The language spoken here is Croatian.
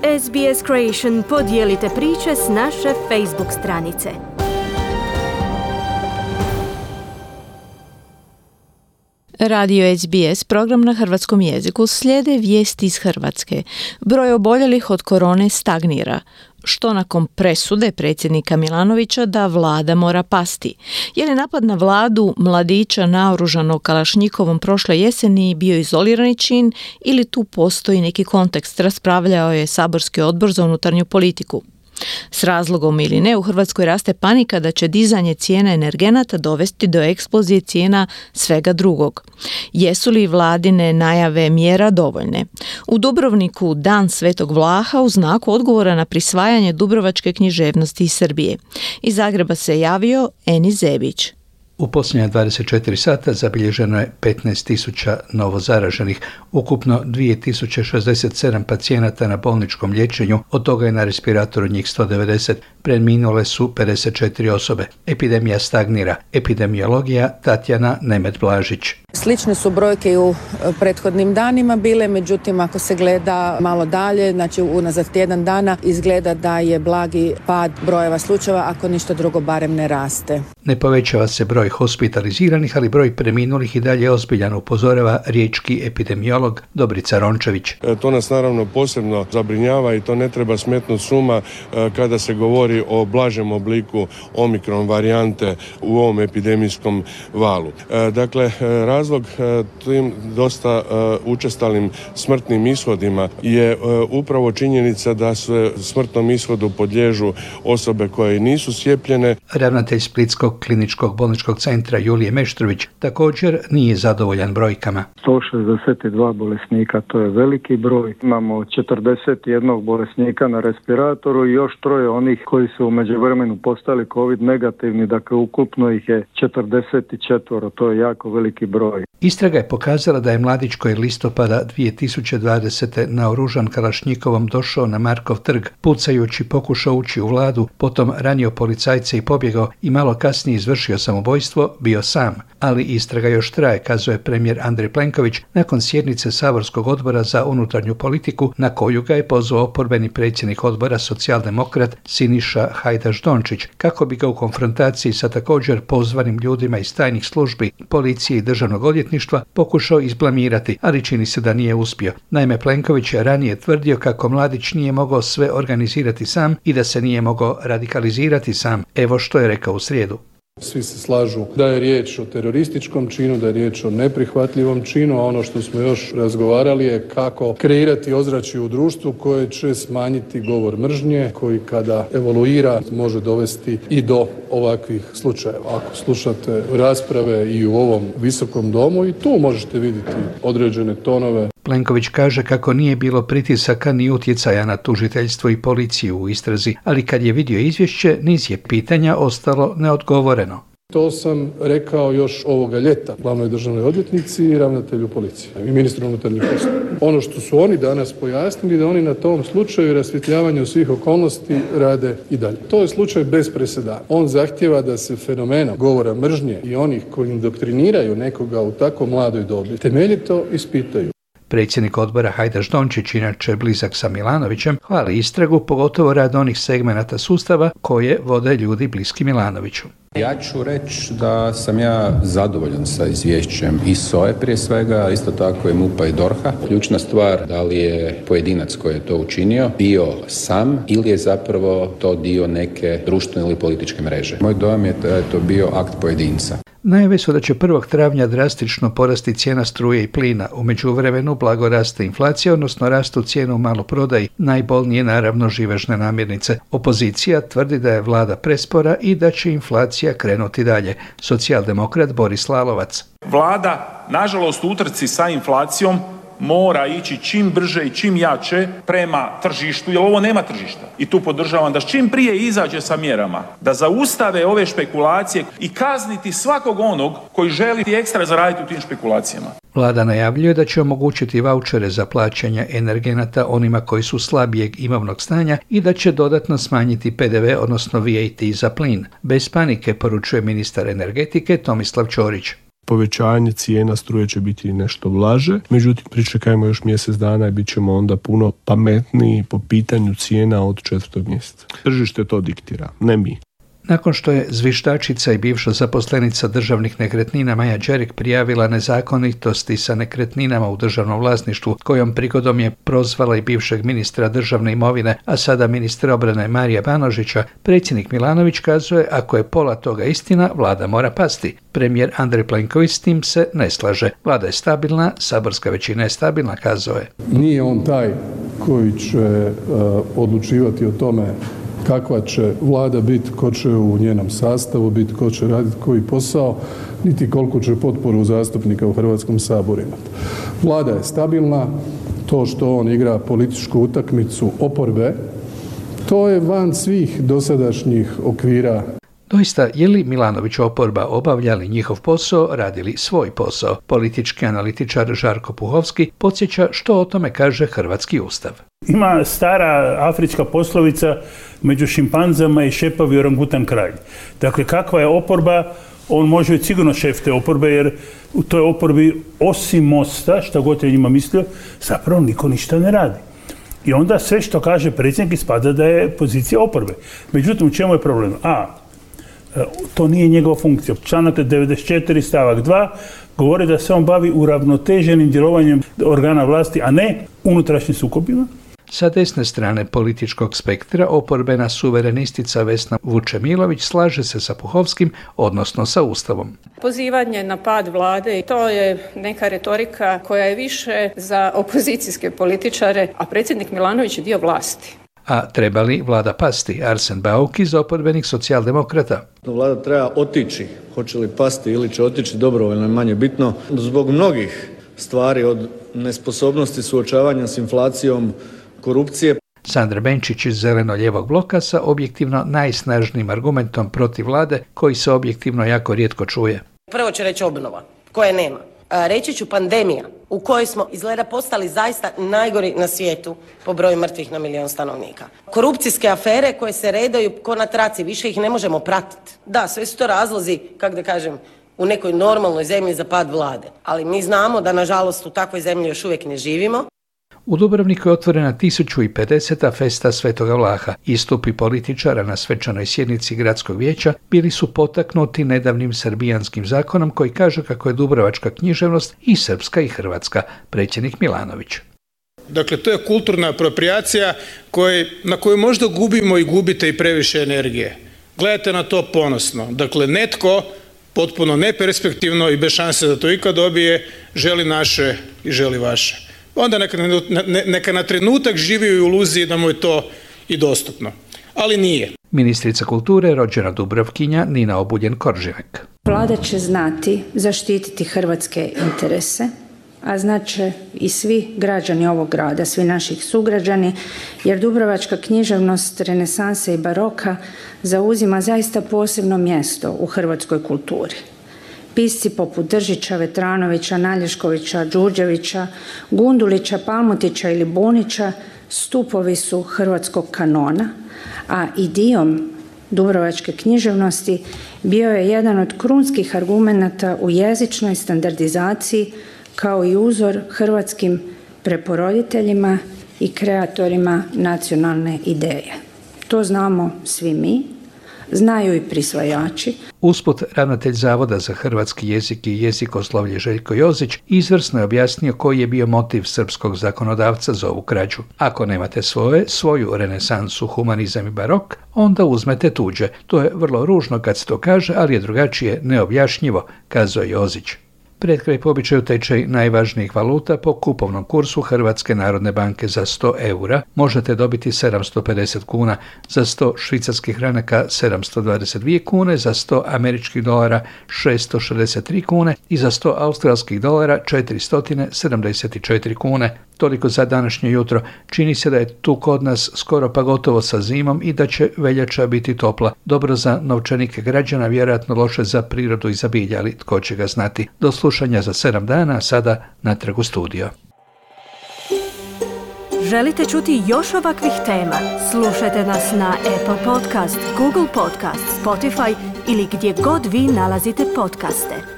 SBS Creation podijelite priče s naše Facebook stranice. Radio SBS, program na hrvatskom jeziku, slijede vijesti iz Hrvatske. Broj oboljelih od korone stagnira. Što nakon presude predsjednika Milanovića da vlada mora pasti? Je li napad na vladu mladića naoružanog kalašnjikovom prošle jeseni bio izolirani čin ili tu postoji neki kontekst, raspravljao je saborski odbor za unutarnju politiku. S razlogom ili ne, u Hrvatskoj raste panika da će dizanje cijena energenata dovesti do eksplozije cijena svega drugog. Jesu li vladine najave mjera dovoljne? U Dubrovniku Dan Svetog Vlaha u znaku odgovora na prisvajanje dubrovačke književnosti iz Srbije. Iz Zagreba se javio Eni Zebić. U posljednja 24 sata zabilježeno je 15.000 novozaraženih, ukupno 2.067 pacijenata na bolničkom liječenju, od toga je na respiratoru njih 190, preminule su 54 osobe. Epidemija stagnira. Epidemiologija Tatjana Nemet-Blažić. Slične su brojke i u prethodnim danima bile, međutim ako se gleda malo dalje, znači unazad tjedan dana, izgleda da je blagi pad brojeva slučajeva, ako ništa drugo barem ne raste. Ne povećava se broj hospitaliziranih, ali broj preminulih i dalje ozbiljan, upozorava riječki epidemiolog Dobrica Rončević. To nas naravno posebno zabrinjava i to ne treba smetnuti s uma kada se govori o blažem obliku omikron varijante u ovom epidemijskom valu. Dakle, razlog tim dosta učestalim smrtnim ishodima je upravo činjenica da se smrtnom ishodu podliježu osobe koje nisu cijepljene. Ravnatelj Splitskog kliničkog bolničkog centra Julije Meštrović također nije zadovoljan brojkama. 162 bolesnika, to je veliki broj. Imamo 41 bolesnika na respiratoru i još 3 onih koji su u međuvremenu postali COVID negativni, dakle ukupno ih je 44, to je jako veliki broj. Istraga je pokazala da je mladić koji je listopada 2020. naoružan kalašnjikovom došao na Markov trg, pucajući pokušao ući u vladu, potom ranio policajce i pobjegao i malo kasnije izvršio samobojstvo, bio sam. Ali istraga još traje, kazuje premijer Andrej Plenković nakon sjednice saborskog odbora za unutarnju politiku na koju ga je pozvao oporbeni predsjednik odbora socijaldemokrat Siniša Hajdaš-Dončić kako bi ga u konfrontaciji sa također pozvanim ljudima iz tajnih službi, policije i državnog odvjetništva pokušao izblamirati, ali čini se da nije uspio. Naime, Plenković je ranije tvrdio kako mladić nije mogao sve organizirati sam i da se nije mogao radikalizirati sam. Evo što je rekao u srijedu. Svi se slažu da je riječ o terorističkom činu, da je riječ o neprihvatljivom činu, a ono što smo još razgovarali je kako kreirati ozračje u društvu koje će smanjiti govor mržnje, koji kada evoluira može dovesti i do ovakvih slučajeva. Ako slušate rasprave i u ovom visokom domu, i tu možete vidjeti određene tonove. Plenković kaže kako nije bilo pritisaka ni utjecaja na tužiteljstvo i policiju u istrazi, ali kad je vidio izvješće, niz je pitanja ostalo neodgovoreno. To sam rekao još ovoga ljeta glavnoj državnoj odvjetnici i ravnatelju policije i ministru unutarnjih poslova. Ono što su oni danas pojasnili, da oni na tom slučaju i rasvjetljavanju svih okolnosti rade i dalje. To je slučaj bez presedana. On zahtijeva da se fenomenom govora mržnje i onih koji indoktriniraju nekoga u tako mladoj dobi temeljito ispitaju. Predsjednik odbora Hajdaš-Dončić, inače blizak sa Milanovićem, hvali istragu, pogotovo rad onih segmenata sustava koje vode ljudi bliski Milanoviću. Ja ću reći da sam ja zadovoljan sa izvješćem i SOA-e prije svega, isto tako i MUP-a i DORH-a. Ključna stvar, da li je pojedinac koji je to učinio bio sam ili je zapravo to dio neke društvene ili političke mreže. Moj dojam je da je to bio akt pojedinca. Najave su da će 1. travnja drastično porasti cijena struje i plina. U međuvremenu blago raste inflacija, odnosno rastu cijenu u maloprodaji. Najbolnije naravno živežne namirnice. Opozicija tvrdi da je vlada prespora i da će inflacija krenuti dalje. Socijaldemokrat Boris Lalovac. Vlada, nažalost, u utrci sa inflacijom mora ići čim brže i čim jače prema tržištu, jer ovo nema tržišta. I tu podržavam da čim prije izađe sa mjerama, da zaustave ove špekulacije i kazniti svakog onog koji želi ekstra zaraditi u tim špekulacijama. Vlada najavljuje da će omogućiti vaučere za plaćanje energenata onima koji su slabijeg imovnog stanja i da će dodatno smanjiti PDV, odnosno VAT za plin. Bez panike, poručuje ministar energetike Tomislav Ćorić. povećanje cijena struje će biti nešto blaže. Međutim, pričekajmo još mjesec dana i bit ćemo onda puno pametniji po pitanju cijena od 4. mjeseca. Tržište to diktira, ne mi. Nakon što je zviždačica i bivša zaposlenica državnih nekretnina Maja Đerik prijavila nezakonitosti sa nekretninama u državnom vlasništvu, kojom prigodom je prozvala i bivšeg ministra državne imovine, a sada ministra obrane Marija Banožića, predsjednik Milanović kazuje ako je pola toga istina, vlada mora pasti. Premijer Andrej Plenković s tim se ne slaže. Vlada je stabilna, saborska većina je stabilna, kazao je. Nije on taj koji će odlučivati o tome kakva će vlada biti, ko će u njenom sastavu biti, ko će raditi koji posao, niti koliko će potporu zastupnika u Hrvatskom saboru imati. Vlada je stabilna, to što on igra političku utakmicu oporbe, to je van svih dosadašnjih okvira. Doista, je li Milanović oporba obavljali njihov posao, radili svoj posao? Politički analitičar Žarko Puhovski podsjeća što o tome kaže Hrvatski ustav. Ima stara afrička poslovica među šimpanzama i šepavi orangutan kralj. Dakle, kakva je oporba, on može biti sigurno šef te oporbe, jer u toj oporbi osim Mosta, šta god je njima mislio, zapravo niko ništa ne radi. I onda sve što kaže predsjednik ispada da je pozicija oporbe. Međutim, u čemu je problem? To nije njegova funkcija. Članak 94 stavak 2 govori da se on bavi uravnoteženim djelovanjem organa vlasti, a ne unutrašnjim sukobima. Sa desne strane političkog spektra oporbena suverenistica Vesna Vučemilović slaže se sa Puhovskim, odnosno sa Ustavom. Pozivanje na pad vlade, to je neka retorika koja je više za opozicijske političare, a predsjednik Milanović je dio vlasti. A treba li vlada pasti? Arsen Bauk iz oporbenih socijaldemokrata. Vlada treba otići. Hoće li pasti ili će otići dobrovoljno je manje bitno. Zbog mnogih stvari, od nesposobnosti suočavanja s inflacijom, korupcije. Sandra Benčić iz Zeleno-lijevog bloka sa objektivno najsnažnijim argumentom protiv vlade, koji se objektivno jako rijetko čuje. Prvo ću reći obnova, koje nema. Reći ću pandemija, u kojoj smo izgleda postali zaista najgori na svijetu po broju mrtvih na milijun stanovnika. Korupcijske afere koje se redaju ko na traci, više ih ne možemo pratiti. Da, sve su to razlozi, kako da kažem, u nekoj normalnoj zemlji za pad vlade. Ali mi znamo da, nažalost, u takvoj zemlji još uvijek ne živimo. U Dubrovniku je otvorena 1050. festa Svetoga Vlaha. Istupi političara na svečanoj sjednici gradskog vijeća bili su potaknuti nedavnim srbijanskim zakonom koji kaže kako je dubrovačka književnost i srpska i hrvatska. Predsjednik Milanović. Dakle, to je kulturna aproprijacija na koju možda gubimo i gubite i previše energije. Gledajte na to ponosno. Dakle, netko potpuno neperspektivno i bez šanse da to ikad dobije želi naše i želi vaše. Onda neka na trenutak živi u iluziji da mu je to i dostupno. Ali nije. Ministrica kulture, rođena Dubrovkinja Nina Obuljen-Koržinek. Vlada će znati zaštititi hrvatske interese, a znače i svi građani ovog grada, svi naših sugrađani, jer dubrovačka književnost renesanse i baroka zauzima zaista posebno mjesto u hrvatskoj kulturi. Pisci poput Držića, Vetranovića, Nalješkovića, Đurđevića, Gundulića, Palmutića ili Bunića stupovi su hrvatskog kanona, a idiom dubrovačke književnosti bio je jedan od krunskih argumenata u jezičnoj standardizaciji kao i uzor hrvatskim preporoditeljima i kreatorima nacionalne ideje. To znamo svi mi, znaju i prisvajači. Usput, ravnatelj Zavoda za hrvatski jezik i jezikoslovlje Željko Jozić izvrsno je objasnio koji je bio motiv srpskog zakonodavca za ovu krađu. Ako nemate svoju renesansu, humanizam i barok, onda uzmete tuđe. To je vrlo ružno kad se to kaže, ali je drugačije neobjašnjivo, kazao je Jozić. Pred kraj po običaju tečaj najvažnijih valuta po kupovnom kursu Hrvatske narodne banke za 100 eura možete dobiti 750 kuna, za 100 švicarskih franaka 722 kune, za 100 američkih dolara 663 kune i za 100 australskih dolara 474 kune. Toliko za današnje jutro. Čini se da je tu kod nas skoro pa gotovo sa zimom i da će veljača biti topla. Dobro za novčanike građana, vjerojatno loše za prirodu i za bilje, ali tko će ga znati. Do slušanja za 7 dana, a sada natrag u studio. Želite čuti još ovakvih tema? Slušajte nas na Apple Podcast, Google Podcast, Spotify ili gdje god vi nalazite podcaste.